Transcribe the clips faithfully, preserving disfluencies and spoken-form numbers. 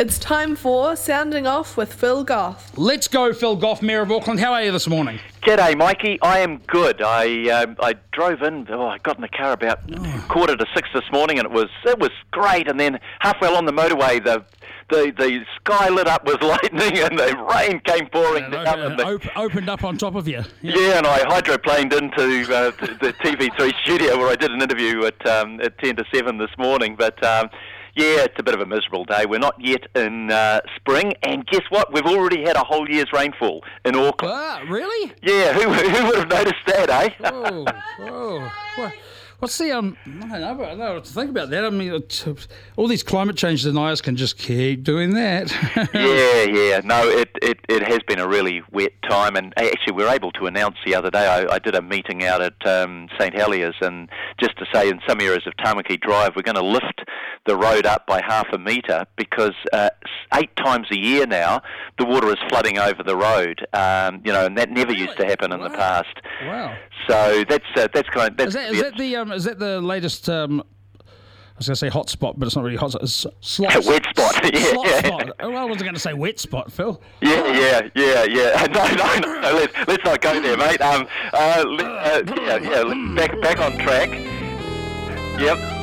It's time for Sounding Off with Phil Goff. Let's go, Phil Goff, Mayor of Auckland. How are you this morning? G'day, Mikey. I am good. I um, I drove in. Oh, I got in the car about oh. quarter to six this morning, and it was it was great. And then halfway along the motorway, the the the sky lit up with lightning, and the rain came pouring yeah, down. uh, and the, op- opened up on top of you. Yeah, yeah and I hydroplaned into uh, the, the T V three studio where I did an interview at um, at ten to seven this morning. But um, yeah, it's a bit of a miserable day. We're not yet in uh, spring, and guess what? We've already had a whole year's rainfall in Auckland. Ah, really? Yeah, who who would have noticed that, eh? Oh, oh. What, what's the, um, I don't know, I don't know what to think about that. I mean, it's, all these climate change deniers can just keep doing that. yeah, yeah. No, it, it, it has been a really wet time, and actually we were able to announce the other day, I, I did a meeting out at um, St Heliers, and just to say in some areas of Tamaki Drive, we're going to lift the road up by half a metre because uh, eight times a year now the water is flooding over the road. Um, you know, and that never really? used to happen in wow. the past. Wow. So that's uh, that's kind of that's is that, is that the um, is that the latest? Um, I was going to say hot spot, but it's not really hot. It's slot. Wet spot. Yeah. Slot spot. Oh, I wasn't going to say wet spot, Phil. Yeah, yeah, yeah, yeah. No, no, no. no let's let's not go there, mate. Um, uh, let, uh yeah, yeah. Back back on track. Yep.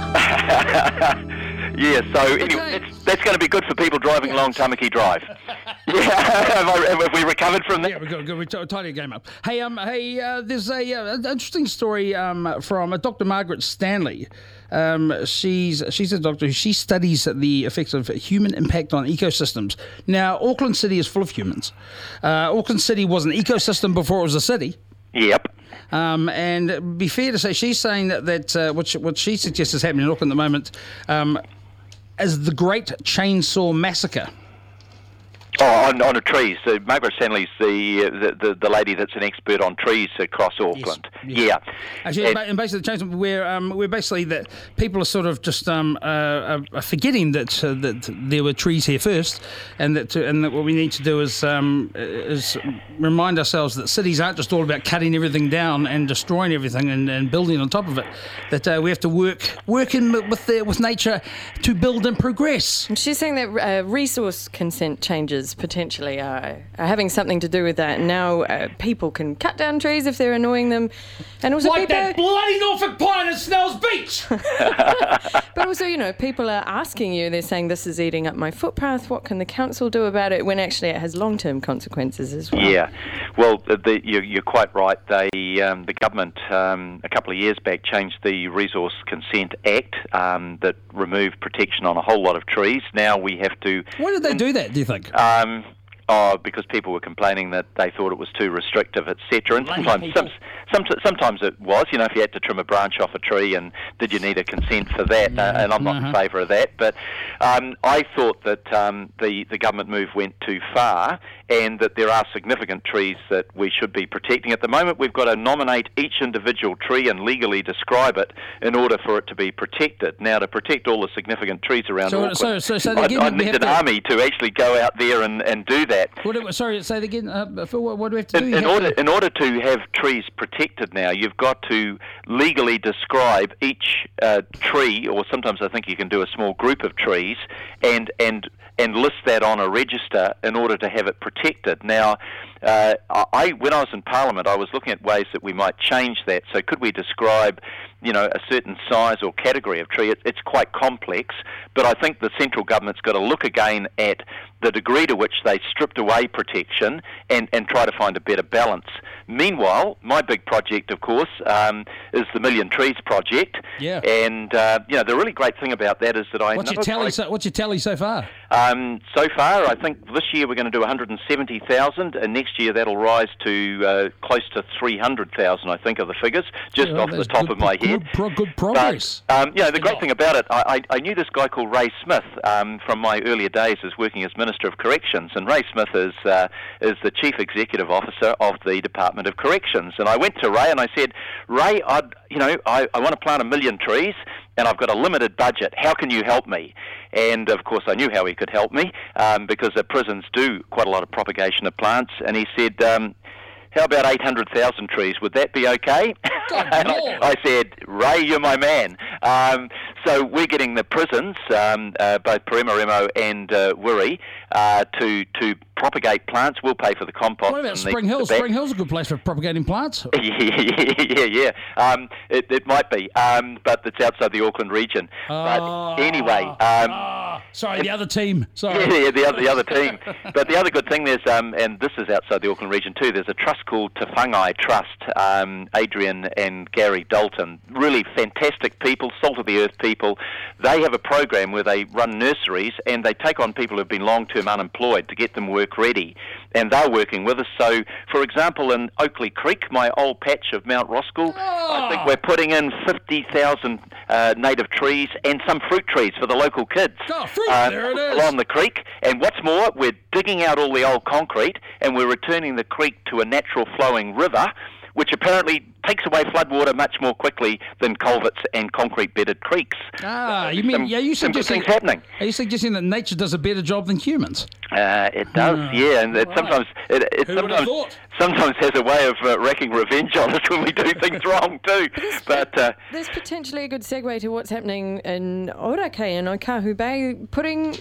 yeah, so anyway, okay. that's, that's going to be good for people driving along Tamaki Drive. Yeah, have, I, have we recovered from that? Yeah, we're good. good. We t- tidy the game up. Hey, um, hey, uh, there's a uh, interesting story um, from uh, Doctor Margaret Stanley. Um, she's she's a doctor. She studies the effects of human impact on ecosystems. Now, Auckland City is full of humans. Uh, Auckland City was an ecosystem before it was a city. Yep. Um, and it'd be fair to say, she's saying that, that uh, what, she, what she suggests is happening in Auckland at the moment um, as the Great Chainsaw Massacre. Oh, on, on a trees. So Margaret Stanley's the, the the the lady that's an expert on trees across Auckland. Yes. Yeah. Actually, and, and basically, the change where um, we're basically that people are sort of just um, uh, are forgetting that uh, that there were trees here first, and that to, and that what we need to do is um, is remind ourselves that cities aren't just all about cutting everything down and destroying everything and, and building on top of it. That uh, we have to work work in with the, with nature to build and progress. And she's saying that uh, resource consent changes potentially are, are having something to do with that. Now uh, people can cut down trees if they're annoying them, and also like people, that bloody Norfolk pine at Snell's Beach. but also, you know, people are asking you. They're saying this is eating up my footpath. What can the council do about it? When actually it has long-term consequences as well. Yeah, well, the, you're, you're quite right. They um, the government um, a couple of years back changed the Resource Consent Act um, that removed protection on a whole lot of trees. Now we have to. Why did they do that, do you think? Um, oh, because people were complaining that they thought it was too restrictive, et cetera. And sometimes, some, some, sometimes it was. You know, if you had to trim a branch off a tree, and did you need a consent for that? Yeah. Uh, and I'm not uh-huh. in favour of that. But um, I thought that um, the the government move went too far, and that there are significant trees that we should be protecting. At the moment, we've got to nominate each individual tree and legally describe it in order for it to be protected. Now, to protect all the significant trees around So- Auckland, so- so- so I, again, I we need have an to- army to actually go out there and, and do that. What do, sorry, say that again. Uh, Phil, what, what do we have to do? In, You in have order, to- in order to have trees protected now, you've got to legally describe each uh, tree, or sometimes I think you can do a small group of trees, and and and list that on a register in order to have it protected. Now, uh, I when I was in Parliament, I was looking at ways that we might change that. So, could we describe, you know, a certain size or category of tree? It, it's quite complex, but I think the central government's got to look again at the degree to which they stripped away protection and, and try to find a better balance. Meanwhile, my big project, of course, um, is the Million Trees Project. Yeah. And, uh, you know, the really great thing about that is that I What's know... your tally? I, So, what's your tally so far? um, so far, I think this year we're going to do one hundred seventy thousand, and next year that'll rise to uh, close to three hundred thousand, I think, are the figures, just Yeah, off the that's top good, of my good, head. Pro, good progress. But, um, you know, the great thing about it, I, I, I knew this guy called Ray Smith um, from my earlier days as working as Minister of Corrections, and Ray Smith is uh, is the Chief Executive Officer of the Department of Corrections. And I went to Ray and I said, Ray, I'd, you know, I, I want to plant a million trees, and I've got a limited budget. How can you help me? And, of course, I knew how he could help me um, because the prisons do quite a lot of propagation of plants. And he said, um, how about eight hundred thousand trees? Would that be okay? God, and I, I said, Ray, you're my man. Um, so we're getting the prisons, um, uh, both Paramoremo and uh, Wiri, uh, to to propagate plants. We'll pay for the compost. What about and Spring the, Hills? the Spring Hills is a good place for propagating plants. yeah, yeah, yeah. Um, it, it might be, um, but it's outside the Auckland region. Oh, but anyway, um, oh, sorry, the other team. Sorry. Yeah, yeah, the other the other team. But the other good thing there's, um, and this is outside the Auckland region too. There's a trust called Te Whangai Trust. Um, Adrian and Gary Dalton, really fantastic people, salt of the earth people. They have a program where they run nurseries and they take on people who've been long-term unemployed to get them work ready, and they're working with us. So, for example, in Oakley Creek, my old patch of Mount Roskill, oh. I think we're putting in fifty thousand uh, native trees and some fruit trees for the local kids. Oh, fruit, uh, there it is. Along the creek. And what's more, we're digging out all the old concrete and we're returning the creek to a natural flowing river, which apparently takes away floodwater much more quickly than culverts and concrete-bedded creeks. Ah, So you mean, some, yeah, you some good suggesting, things happening. Are you suggesting that nature does a better job than humans? Uh, it does, Ah, yeah, and it right. sometimes it, it Who would have sometimes thought? sometimes has a way of uh, wreaking revenge on us when we do things wrong too. But uh, There's potentially a good segue to what's happening in Orake and Oikahu Bay, putting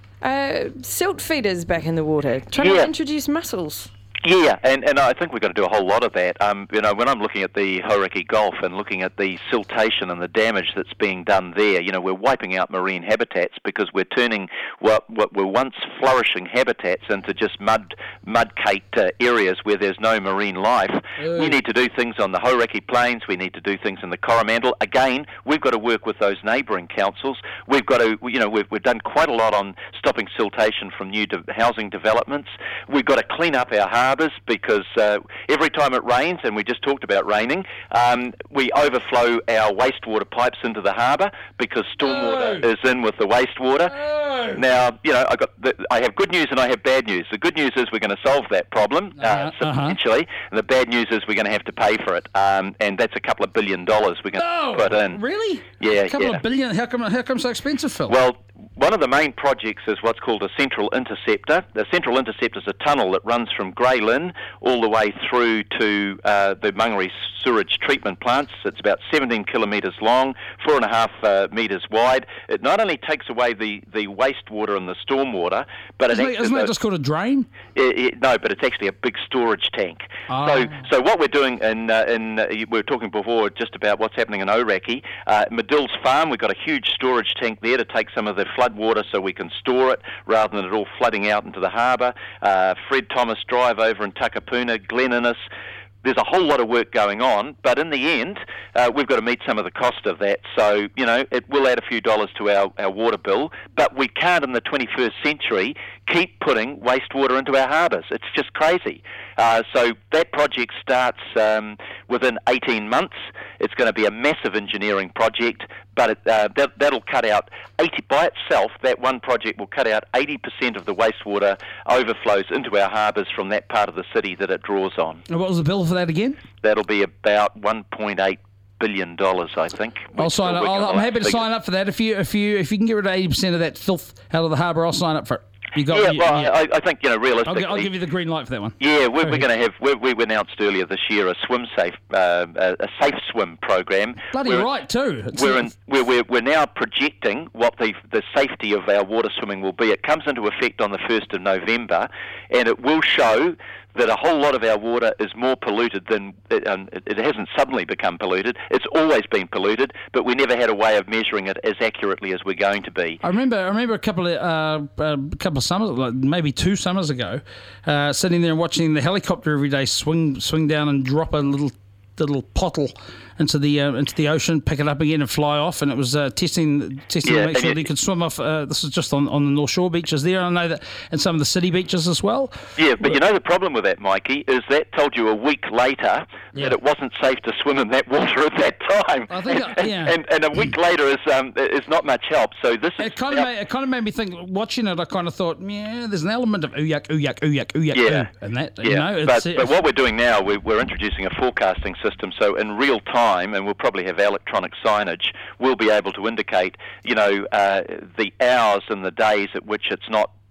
uh, silt feeders back in the water, trying Yeah. to introduce mussels. Yeah, and, and I think we've got to do a whole lot of that. Um, you know, when I'm looking at the Hauraki Gulf and looking at the siltation and the damage that's being done there, you know, we're wiping out marine habitats because we're turning what, what were once flourishing habitats into just mud, mud-caked uh, areas where there's no marine life. Ew. We need to do things on the Hauraki Plains. We need to do things in the Coromandel. Again, we've got to work with those neighbouring councils. We've got to, you know, we've, we've done quite a lot on stopping siltation from new de- housing developments. We've got to clean up our harbours because uh, every time it rains, and we just talked about raining, um, we overflow our wastewater pipes into the harbour because stormwater No. is in with the wastewater. No. Now, you know, I got the, I have good news and I have bad news. The good news is we're going to solve that problem uh, Uh-huh, substantially, and the bad news is we're going to have to pay for it, um, and that's a couple of billion dollars we're going No, to put in. really? Yeah, a couple yeah. of billion. How come? How come so expensive, Phil? Well, one of the main projects is what's called a central interceptor. The central interceptor is a tunnel that runs from Grey Lynn all the way through to uh, the Mangere sewage treatment plants. It's about seventeen kilometres long, four and a half uh, metres wide. It not only takes away the, the wastewater and the stormwater, but isn't it it, acts isn't as that a- just called a drain? It, it, no, but it's actually a big storage tank. Oh. So, so what we're doing, in, uh, in uh, we were talking before just about what's happening in Oraki. Uh, Medill's Farm, we've got a huge storage tank there to take some of the flood water so we can store it rather than it all flooding out into the harbour. Uh, Fred Thomas Drive over in Takapuna, Glen Innes. There's a whole lot of work going on, but in the end, uh, we've got to meet some of the cost of that. So, you know, it will add a few dollars to our, our water bill, but we can't in the twenty-first century keep putting wastewater into our harbours. It's just crazy. Uh, so that project starts um, within eighteen months. It's going to be a massive engineering project, but it, uh, that, that'll cut out eighty by itself. That one project will cut out eighty percent of the wastewater overflows into our harbours from that part of the city that it draws on. And what was the bill for that again? That'll be about one point eight billion dollars, I think. I'll sign up. We're I'll, working I'm on happy to figures. sign up for that. If you if you if you can get rid of eighty percent of that filth out of the harbour, I'll sign up for it. You got Yeah, you- well, yeah. I, I think, you know, I'll, realistically... gi- I'll give you the green light for that one. Yeah, we're, we're Okay. going to have. We're, we announced earlier this year a swim safe, uh, a, a safe swim program. Bloody We're- right too. It's- We're, in, we're, we're, we're now projecting what the the safety of our water swimming will be. It comes into effect on the first of November, and it will show that a whole lot of our water is more polluted than it, um, it, it hasn't suddenly become polluted. It's always been polluted, but we never had a way of measuring it as accurately as we're going to be. I remember. I remember a couple of uh, uh, a couple of summers, like maybe two summers ago, uh, sitting there and watching the helicopter every day swing swing down and drop a little little pottle into the uh, into the ocean, pick it up again and fly off. And it was uh, testing testing Yeah, to make and sure it- that you could swim off. Uh, this is just on, on the North Shore beaches there. I know that, and some of the city beaches as well. Yeah, but you know the problem with that, Mikey, is that told you a week later Yeah. that it wasn't safe to swim in that water at that time. I think, uh, and, yeah. and, and a week later is um, is not much help. So this is It kind of made, it kind of made me think. Watching it, I kind of thought, yeah, there's an element of ooh yak, ooh yak, ooh yak, ooh yak, Yeah. ooh, and that. Yeah, You know, but, it's, but what we're doing now, we, we're introducing a forecasting system. So in real time, and we'll probably have electronic signage, we'll be able to indicate, you know, uh, the hours and the days at which it's not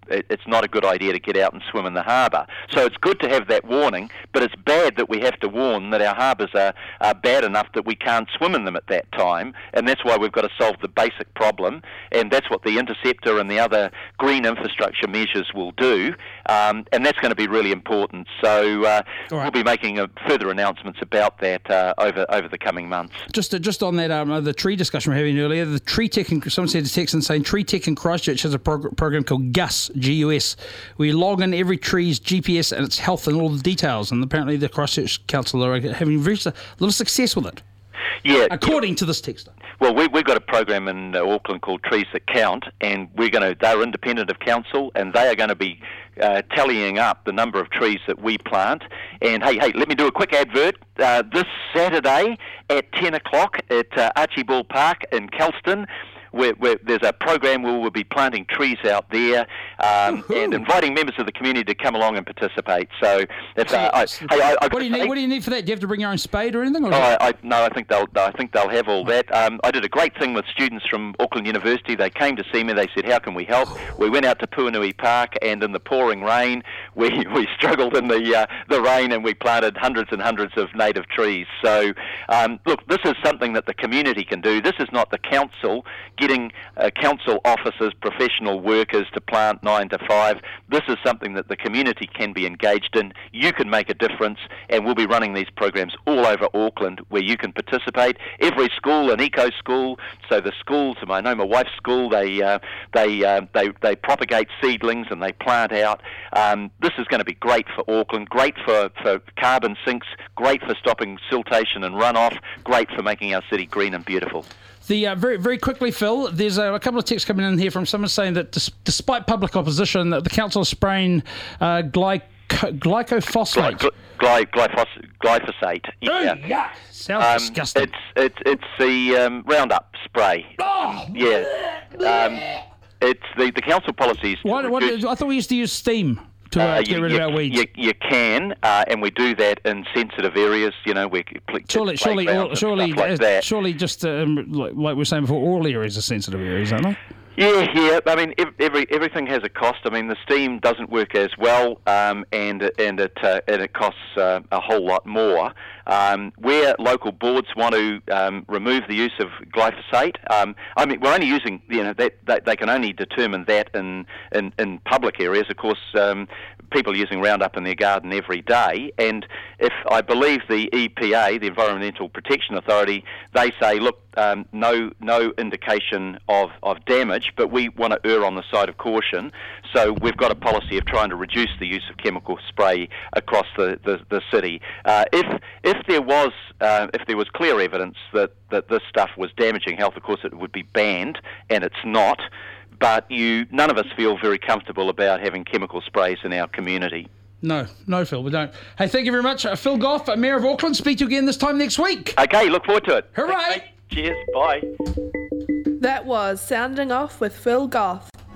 it, it's not a good idea to get out and swim in the harbour. So it's good to have that warning, but it's bad that we have to warn that our harbours are, are bad enough that we can't swim in them at that time, and that's why we've got to solve the basic problem, and that's what the Interceptor and the other green infrastructure measures will do, um, and that's going to be really important. So uh, right. we'll be making a, further announcements about that uh, over over the coming months. Just uh, just on that, um, the tree discussion we were having earlier, the Tree Tech, and someone said a text and saying Tree Tech in Christchurch has a prog- program called GUS, G U S, where you log in every tree's G P S and its health and all the details, and apparently the Christchurch Council are having very a little success with it. Yeah, according yeah. to this texter. Well, we, we've got a program in uh, Auckland called Trees That Count, and we're going to. They're independent of council, and they are going to be uh, tallying up the number of trees that we plant. And hey, hey, let me do a quick advert. Uh, this Saturday at ten o'clock at uh, Archibald Park in Kelston. Where, where there's a program where we'll be planting trees out there um, and inviting members of the community to come along and participate. So, if, uh, I, hey, I, I, what do you need? What do you need for that? Do you have to bring your own spade or anything? Or oh, I, I, no, I think they'll. I think they'll have all that. Um, I did a great thing with students from Auckland University. They came to see me. They said, "How can we help?" We went out to Puanui Park, and in the pouring rain, we we struggled in the uh, the rain, and we planted hundreds and hundreds of native trees. So, um, look, this is something that the community can do. This is not the council getting uh, council officers, professional workers to plant nine to five. This is something that the community can be engaged in. You can make a difference, and we'll be running these programs all over Auckland where you can participate. Every school, an eco school, so the schools, I know my wife's school, they uh, they, uh, they they propagate seedlings and they plant out. Um, this is going to be great for Auckland, great for, for carbon sinks, great for stopping siltation and runoff, great for making our city green and beautiful. The uh, very very quickly, Phil, there's a, a couple of texts coming in here from someone saying that dis- despite public opposition, that the council is spraying uh, glyc- glycophosphate. Gly- gly- glyphos- glyphosate. Yeah. Oh, yuck. Sounds um, disgusting. It's it's it's the um, Roundup spray. Oh. Yeah. Um, it's the, the council policies. What, what, I thought we used to use steam to uh, uh, get you, rid you, of our weeds. You, you can, uh, and we do that in sensitive areas. You know, we surely, surely, all, surely, like that. surely, just um, like, like we were saying before, all areas are sensitive areas, aren't they? Yeah, yeah. I mean, every everything has a cost. I mean, the steam doesn't work as well, um, and and it uh, and it costs uh, a whole lot more. Um, where local boards want to um, remove the use of glyphosate, um, I mean, we're only using, you know, that, that they can only determine that in in, in public areas. Of course, um, people are using Roundup in their garden every day, and if I believe the E P A, the Environmental Protection Authority, they say, look, um, no no indication of, of damage, but we want to err on the side of caution. So we've got a policy of trying to reduce the use of chemical spray across the, the, the city. Uh, if if there was uh, if there was clear evidence that, that this stuff was damaging health, of course it would be banned, and it's not. But you, none of us feel very comfortable about having chemical sprays in our community. No, no, Phil, we don't. Hey, thank you very much. Uh, Phil Goff, Mayor of Auckland. Speak to you again this time next week. Okay, look forward to it. Hooray! Okay, cheers, bye. That was Sounding Off with Phil Goff.